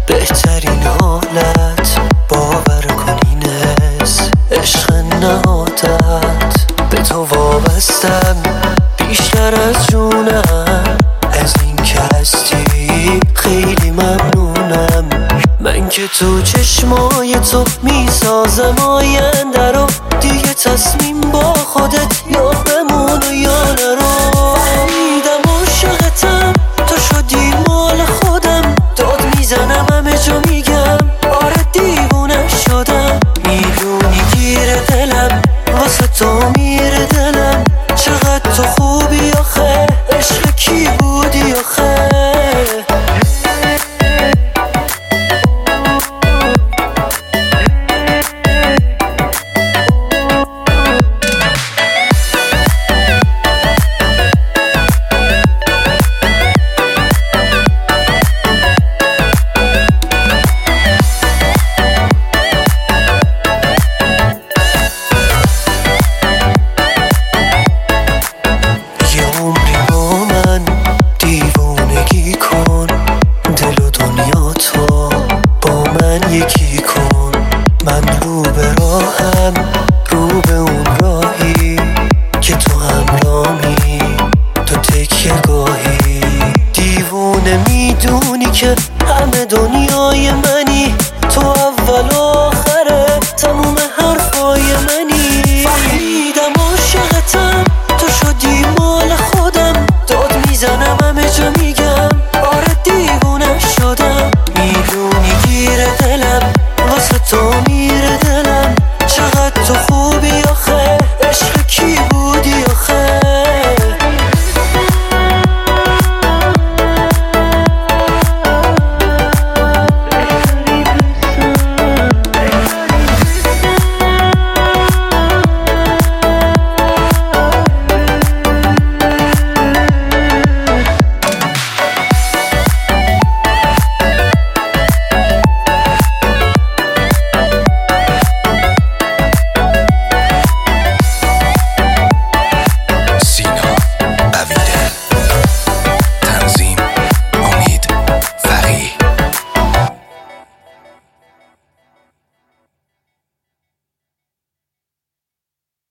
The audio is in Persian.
بهترین حالت باور کنین عشق نهادت به تو وابستم بیشتر از جونم از این که هستی خیلی ممنونم من که تو چشمای تو میسازم آینده رو دیگه تصمیم با خودت یا بمون و یا نرو فهمیدم عاشقتم تو شدی مال خودم داد میزنم همه جا میگم آره دیوونه شدم میدونی گیر دلم واسه تو میره دلم چقدر تو خوبی آخه عشق کی بودی آخه یکی کن من رو به راهم رو به اون راهی که تو همراهی تو تکیه گاهی دیوونه میدونی که همه دنیای منی تو اول و آخره تموم